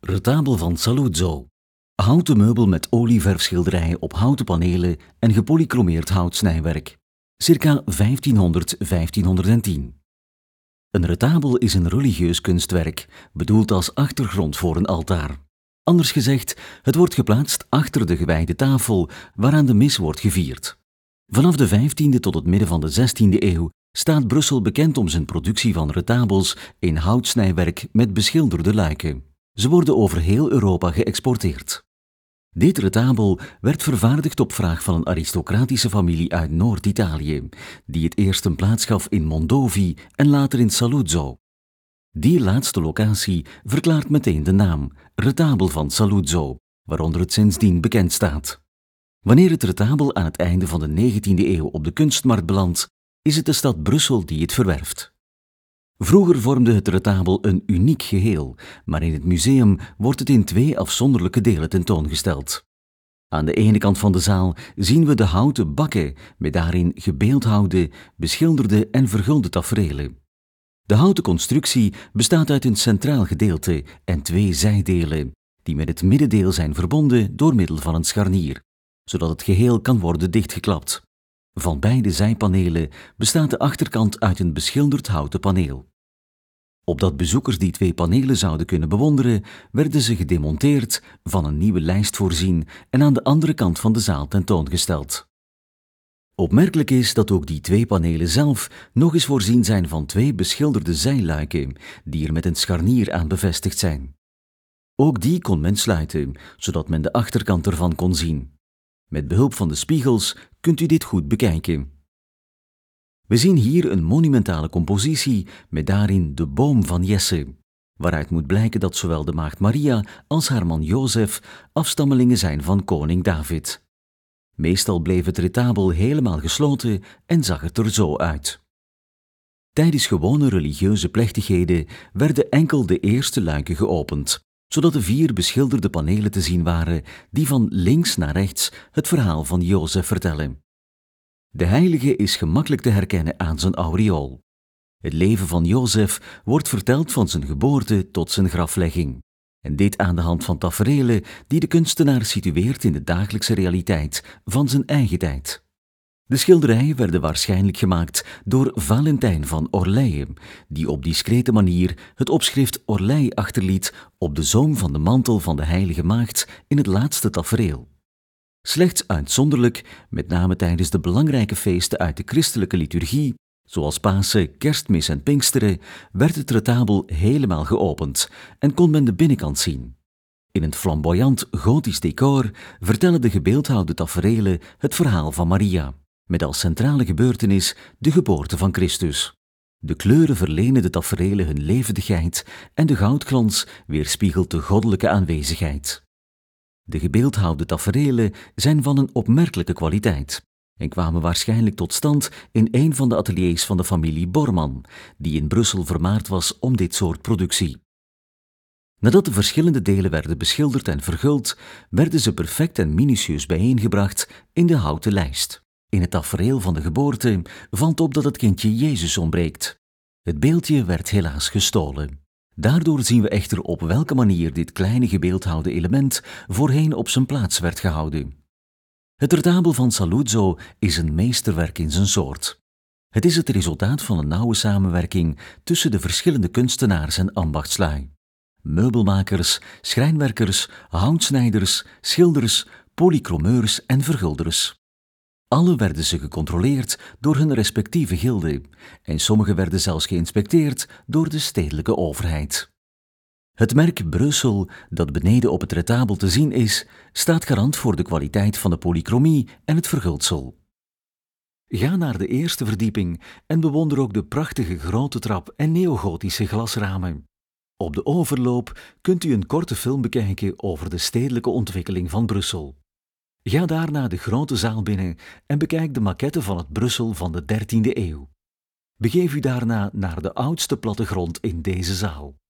Retabel van Saluzzo. Houten meubel met olieverfschilderijen op houten panelen en gepolychromeerd houtsnijwerk. Circa 1500-1510. Een retabel is een religieus kunstwerk, bedoeld als achtergrond voor een altaar. Anders gezegd, het wordt geplaatst achter de gewijde tafel waaraan de mis wordt gevierd. Vanaf de 15e tot het midden van de 16e eeuw staat Brussel bekend om zijn productie van retabels in houtsnijwerk met beschilderde luiken. Ze worden over heel Europa geëxporteerd. Dit retabel werd vervaardigd op vraag van een aristocratische familie uit Noord-Italië, die het eerst een plaats gaf in Mondovi en later in Saluzzo. Die laatste locatie verklaart meteen de naam, Retabel van Saluzzo, waaronder het sindsdien bekend staat. Wanneer het retabel aan het einde van de 19e eeuw op de kunstmarkt belandt, is het de stad Brussel die het verwerft. Vroeger vormde het retabel een uniek geheel, maar in het museum wordt het in 2 afzonderlijke delen tentoongesteld. Aan de ene kant van de zaal zien we de houten bakken met daarin gebeeldhouwde, beschilderde en vergulde taferelen. De houten constructie bestaat uit een centraal gedeelte en 2 zijdelen, die met het middendeel zijn verbonden door middel van een scharnier, zodat het geheel kan worden dichtgeklapt. Van beide zijpanelen bestaat de achterkant uit een beschilderd houten paneel. Opdat bezoekers die 2 panelen zouden kunnen bewonderen, werden ze gedemonteerd, van een nieuwe lijst voorzien en aan de andere kant van de zaal tentoongesteld. Opmerkelijk is dat ook die 2 panelen zelf nog eens voorzien zijn van 2 beschilderde zijluiken, die er met een scharnier aan bevestigd zijn. Ook die kon men sluiten, zodat men de achterkant ervan kon zien. Met behulp van de spiegels kunt u dit goed bekijken. We zien hier een monumentale compositie met daarin de boom van Jesse, waaruit moet blijken dat zowel de maagd Maria als haar man Jozef afstammelingen zijn van koning David. Meestal bleef het retabel helemaal gesloten en zag het er zo uit. Tijdens gewone religieuze plechtigheden werden enkel de eerste luiken geopend, zodat de 4 beschilderde panelen te zien waren die van links naar rechts het verhaal van Jozef vertellen. De heilige is gemakkelijk te herkennen aan zijn aureool. Het leven van Jozef wordt verteld van zijn geboorte tot zijn graflegging. En dit aan de hand van taferelen die de kunstenaar situeert in de dagelijkse realiteit van zijn eigen tijd. De schilderijen werden waarschijnlijk gemaakt door Valentijn van Orleje, die op discrete manier het opschrift Orlei achterliet op de zoom van de mantel van de heilige maagd in het laatste tafereel. Slechts uitzonderlijk, met name tijdens de belangrijke feesten uit de christelijke liturgie, zoals Pasen, Kerstmis en Pinksteren, werd het retabel helemaal geopend en kon men de binnenkant zien. In een flamboyant gotisch decor vertellen de gebeeldhouwde taferelen het verhaal van Maria, met als centrale gebeurtenis de geboorte van Christus. De kleuren verlenen de taferelen hun levendigheid en de goudglans weerspiegelt de goddelijke aanwezigheid. De gebeeldhouwde taferelen zijn van een opmerkelijke kwaliteit en kwamen waarschijnlijk tot stand in een van de ateliers van de familie Bormann, die in Brussel vermaard was om dit soort productie. Nadat de verschillende delen werden beschilderd en verguld, werden ze perfect en minutieus bijeengebracht in de houten lijst. In het tafereel van de geboorte valt op dat het kindje Jezus ontbreekt. Het beeldje werd helaas gestolen. Daardoor zien we echter op welke manier dit kleine gebeeldhouwde element voorheen op zijn plaats werd gehouden. Het retabel van Saluzzo is een meesterwerk in zijn soort. Het is het resultaat van een nauwe samenwerking tussen de verschillende kunstenaars en ambachtslui. Meubelmakers, schrijnwerkers, houtsnijders, schilders, polychromeurs en vergulders. Alle werden ze gecontroleerd door hun respectieve gilde en sommige werden zelfs geïnspecteerd door de stedelijke overheid. Het merk Brussel, dat beneden op het retabel te zien is, staat garant voor de kwaliteit van de polychromie en het verguldsel. Ga naar de eerste verdieping en bewonder ook de prachtige grote trap en neogotische glasramen. Op de overloop kunt u een korte film bekijken over de stedelijke ontwikkeling van Brussel. Ga daarna de grote zaal binnen en bekijk de maquette van het Brussel van de 13e eeuw. Begeef u daarna naar de oudste plattegrond in deze zaal.